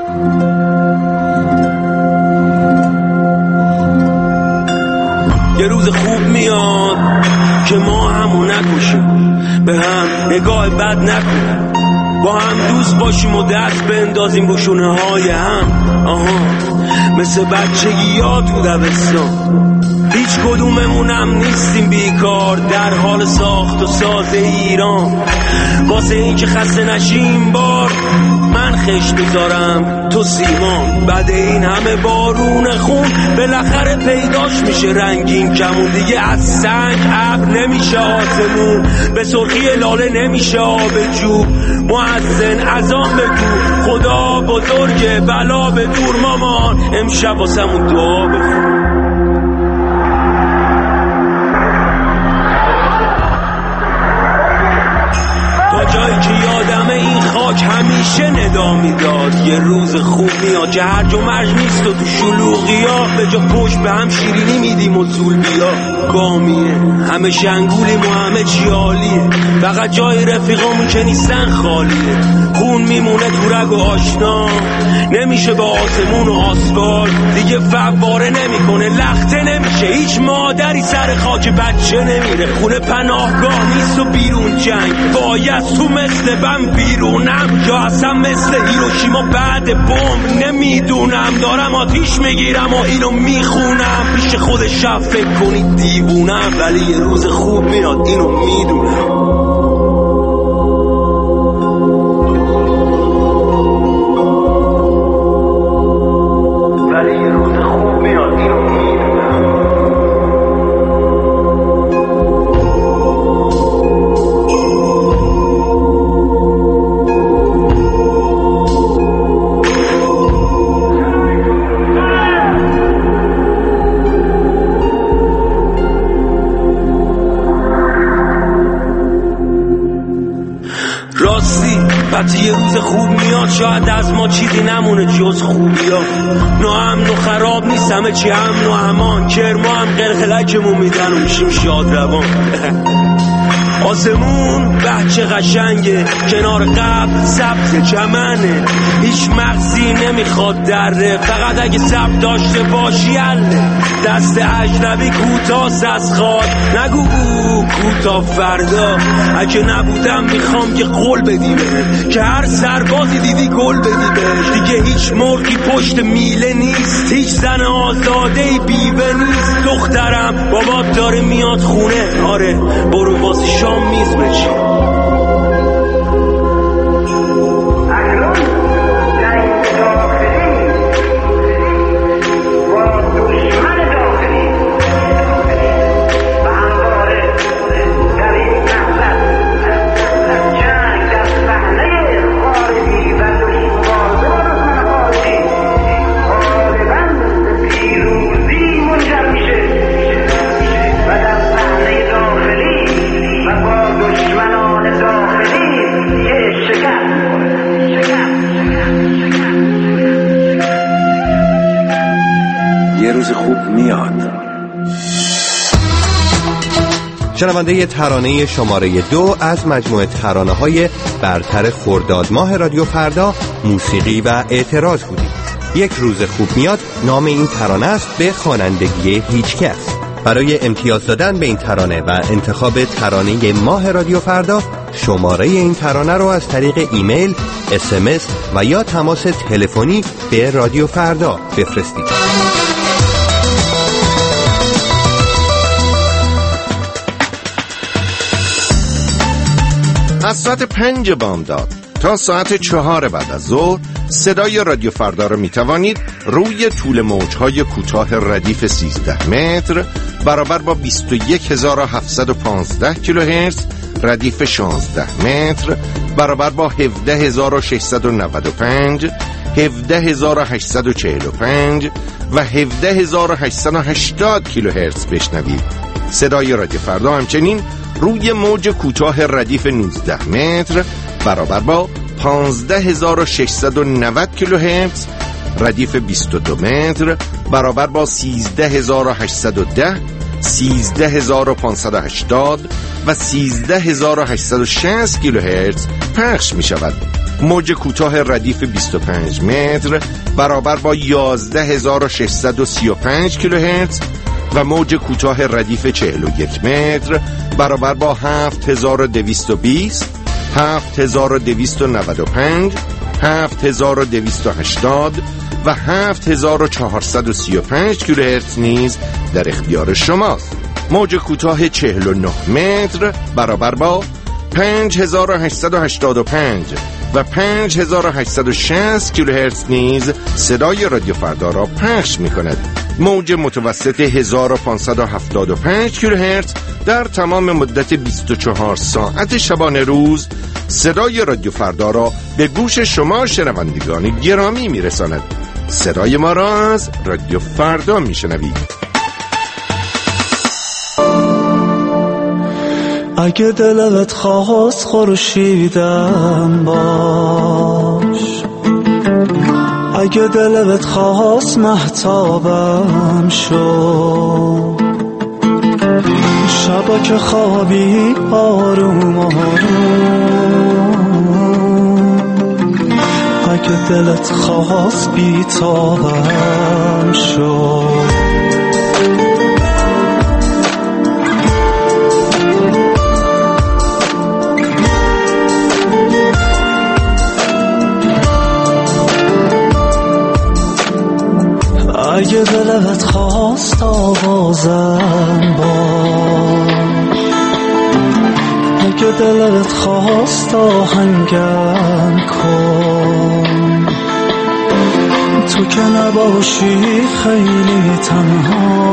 یه روز خوب میاد که ما همو نکشیم، به هم نگاه بد نکنیم، با هم دوست باشیم و دست بندازیم رو شونه های هم. آها مثل بچگی ها تو دبستان، هیچ کدوممونم نیستیم بیکار در حال ساخت و ساز ایران. واسه این که خسته نشیم بار من خش بذارم تو سیمان، بعد این همه بارون خون بالاخره پیداش میشه رنگین کمون. دیگه از سنگ ابر نمیشه آسمون، به سرخی لاله نمیشه آب جو. مؤذن اذان بگو خدا بزرگه بلا به دور مامان، امشب واسمون دعا بخون. جایی که یادم این خاک همیشه ندا میداد، یه روز خوب میاد که هرج و مرج نیست و تو شلوغی ها به جا پشت به هم شیرینی میدیم و زول بیا گامیه. همه شنگولیم و همه چی عالیه، فقط جای رفیقامون که نیستن خالیه. خون میمونه تو رگ و آشنا، نمیشه با آسمون و آسفال دیگه فواره نمیکنه، لخته نمیشه. هیچ مادری سر خاک بچه نمیره، خونه پناهگاه نیست و بیرون جنگ. باید تو مثل بم بیرونم یا اصلا مثل هیروشیما بعد بمب، نمیدونم دارم آتیش میگیرم و اینو میخونم. پیش خود شب فکر کنید دیوونم، ولی یه روز خوب میاد اینو میدونم. وقتی یه روز خوب میاد شاید از ما چیزی نمونه جز خوبی ها. ناامن و خراب نیست همه چی امن و امان، کرما هم قلقلکمون میدن و میشیم شاد روان. آسمون بچه قشنگه، کنار قبل سبز چمنه، هیچ مغزی نمیخواد دره، فقط اگه سب داشته باشی اله. دست اجنبی کوتاست از خواد، نگو کوتا فردا. اگه نبودم میخوام که قول بدی بهم، که هر سربازی دیدی گل بدی بهش. دیگه هیچ مرغی پشت میله نیست، هیچ زن آزادهی بیوه نیست. دخترم بابات داره میاد خونه، آره برو واسه شام میز بچین. شنونده ترانه شماره دو از مجموعه ترانه های برتر خرداد ماه رادیو فردا موسیقی و اعتراض بودید. یک روز خوب میاد نام این ترانه است به خوانندگی هیچکس. برای امتیاز دادن به این ترانه و انتخاب ترانه ماه رادیو فردا شماره این ترانه رو از طریق ایمیل، اس ام اس و یا تماس تلفنی به رادیو فردا بفرستید. از ساعت پنج بامداد تا ساعت چهار بعد از ظهر صدای رادیو فردا را می توانید روی طول موجهای کوتاه ردیف سیزده متر برابر با بیست و یک هزار و هفتصد و پانزده کیلوهرتز، ردیف شانزده متر برابر با هفده هزار و ششصد و نود و پنج، هفده هزار و هشتصد و چهل و پنج و هفده هزار و هشتصد و هشتاد کیلوهرتز بشنوید. صدای رادیو فردا همچنین روی موج کوتاه ردیف نوزده متر برابر با پانزده هزار و ششصد و نود کیلوهرتز، ردیف بیست و دو متر برابر با سیزده هزار و هشتصد و ده، سیزده هزار و پانصد و هشتاد و سیزده هزار و هشتصد و شصت کیلوهرتز پخش می شود. موج کوتاه ردیف بیست و پنج متر برابر با یازده هزار و ششصد و سی و پنج کیلوهرتز و موج کوتاه ردیف چهل و یک متر برابر با هفت هزار و دویست و بیست، هفت هزار و دویست و نود و پنج، هفت هزار و دویست و هشتاد و هفت هزار و چهارصد و سی و پنج کیلوهرتز نیز در اختیار شماست. موج کوتاه چهل و نه متر برابر با پنج هزار و هشتصد و هشتاد و پنج و پنج هزار و هشتصد و شصت کیلوهرتز نیز صدای رادیو فردا را پخش می کند. موج متوسط هزار و پانصد و هفتاد و پنج کیلوهرتز در تمام مدت بیست و چهار ساعت شبانه روز صدای رادیو فردا را به گوش شما شنوندگان گرامی می رساند. صدای ما را از رادیو فردا می شنوید. اگه دلت خواست خورشیدم باش، اگه دلت خواست مهتابم شو، شبا که خوابی آروم آروم، اگه دلت خواست بیتابم شو. اگه دلت خواست آوازم باش، اگه دلت خواست آهنگم کن، تو که نباشی خیلی تنها،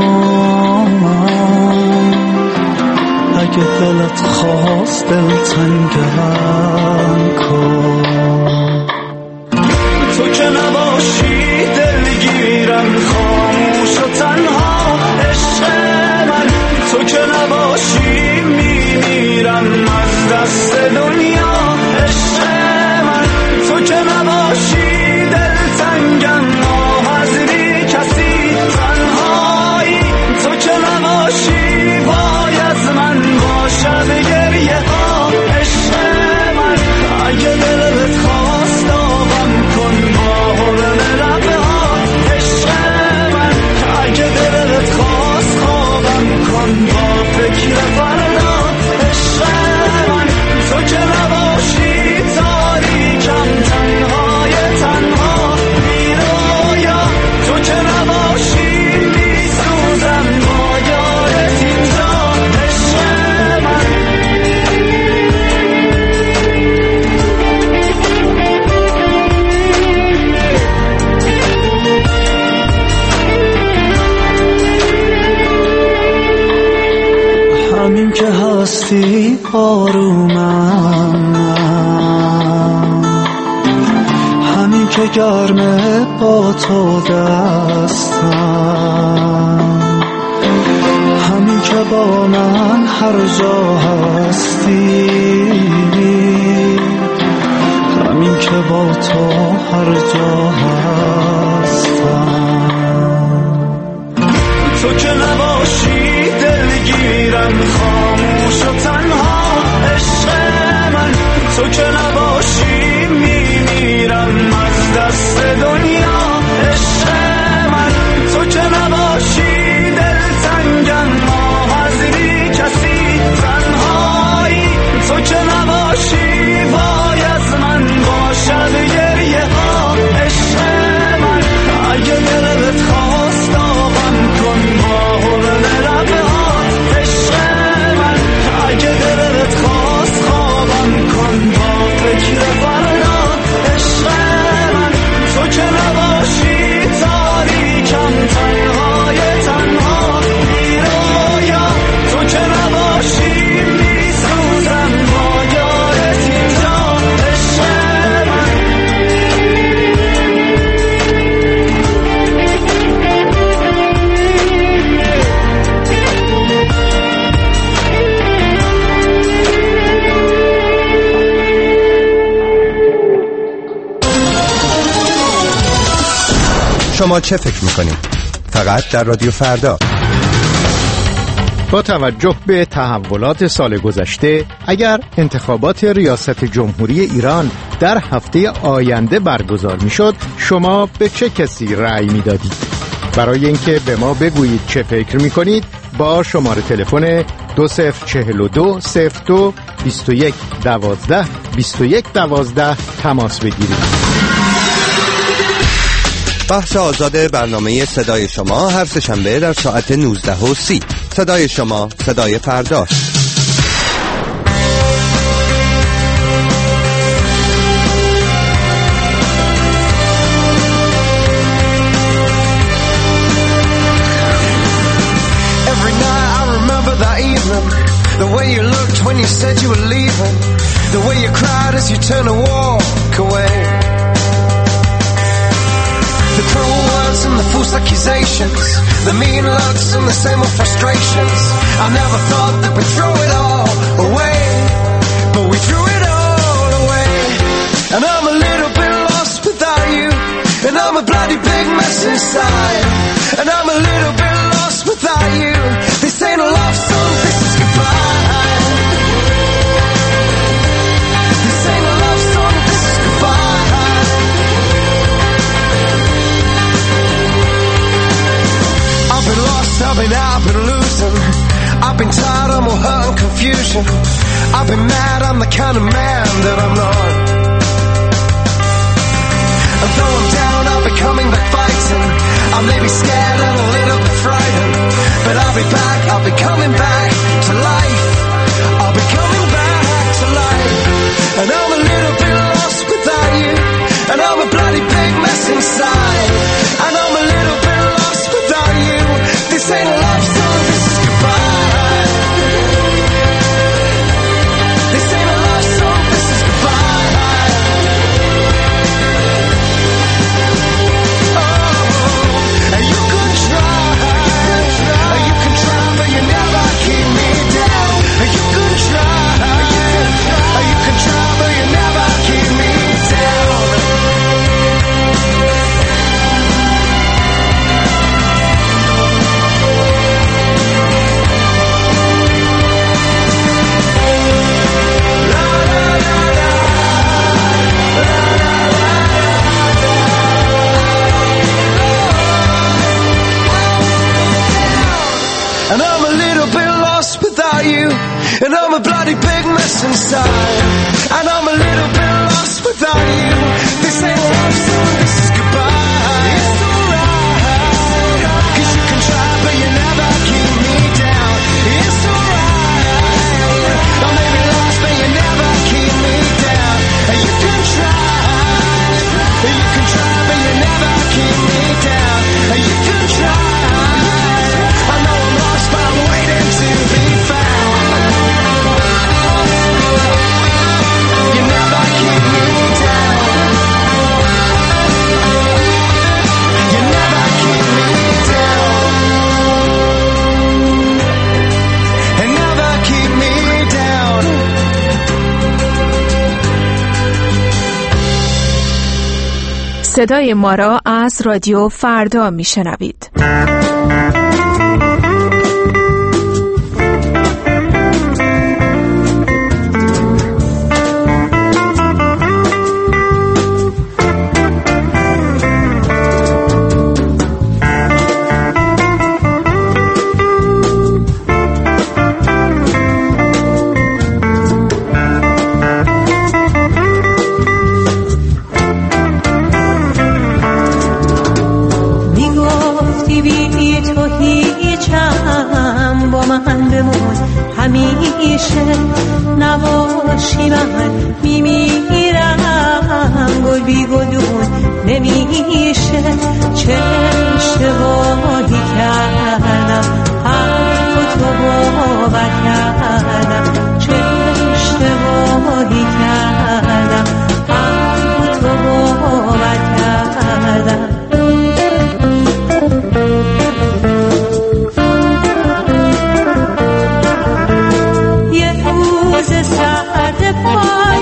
اگه دلت خواست دلتنگم کن، تو که نباشی دلگیرم خاموش و تنها، عشق من تو که نباشی میمیرم از دست دنیا، عشق من تو که نباشی دلتنگم آه از بی کسی تنهایی، تو که نباشی وای از من باشد گریه ها، عشق من اگه دلت خواست آبم کن با حرم لبه ها، عشق من اگه دلت خواست خوابم کن با فکر فردا، عشق من تو که نباشی تاریکم تنهای تنها بی رویا، تو که نباشی می سوزم با یارت اینجا، عشق من. همین که هستی آرومم، همین که گرمه با تو دستم، همین که با من هر جا هستی، همین که با تو هر جا هستم، تو که نباشی دلگیرم خاموش شما چه فکر میکنید؟ فقط در رادیو فردا. با توجه به تحولات سال گذشته، اگر انتخابات ریاست جمهوری ایران در هفته آینده برگزار میشد، شما به چه کسی رأی میدادید؟ برای اینکه به ما بگویید چه فکر میکنید، با شماره تلفن دو صفر چهل و دو صفر دو بیست و یک دوازده بیست و یک دوازده تماس بگیرید. بحث آزاد برنامه صدای شما هر سه شنبه در ساعت نوزده و سی. صدای شما، صدای فرداست. Every night I remember that evening, the way you looked when you said you were leaving, the way you cried as you turned to walk away. The cruel words and the false accusations, the mean looks and the same old frustrations. I never thought that we'd throw it all away, but we threw it all away. And I'm a little bit lost without you, and I'm a bloody big mess inside. And I'm a little bit lost without you. This ain't a love song, this is goodbye. This ain't a love song, this is goodbye. I've been lost, I've been out, I've been losing. I've been tired, I'm all hurt and confusion. I've been mad, I'm the kind of man that I'm not. And though I'm down, I'll be coming back fighting. I may be scared and a little bit frightened, but I'll be back, I'll be coming back to life. I'll be coming back to life. And I'm a little bit lost without you, and I'm a bloody big mess inside. And I'm a little bit lost without you. This ain't a love song, this is goodbye. This ain't a love song, this is goodbye. Oh, and you can try, you can try, but you never keep me down. You can try, you can try, but you never keep me down. And I'm a little bit lost without you, and I'm a bloody big mess inside. And I'm a little bit lost without you. This ain't a love song, this is goodbye. It's alright, cause you can try but you never keep me down. It's alright, I may be lost but you never keep me down. And you can try, you can try but you never keep me down. And you can try, I know I'm lost but I'm waiting to be found. You never keep me down. You never keep me down. And never keep me down. صدای ما را از رادیو فردا میشنوید. همیشه نباشی من میمیرم، گل بی گلون نمیشه. چه اشتباهی کردم حرف تو باور کردم، چه اشتباهی کردم حرف تو باور کردم.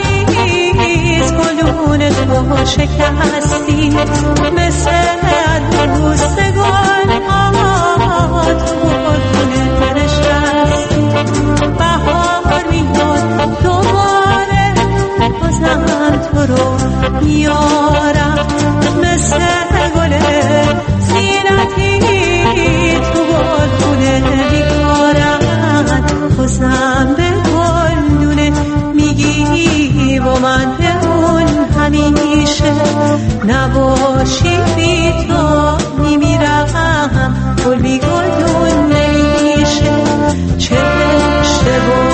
شکستی مثل روزگار هات خونه نشست بهار میاد دوباره بازم تو رو میارم مثل گل زینتی تو گلخونه بیکارم بازم به گلدونه میگی با من بمون همیشه نباشی بی تو میمیرم گل بی گلدون نمیشه چه اشتباه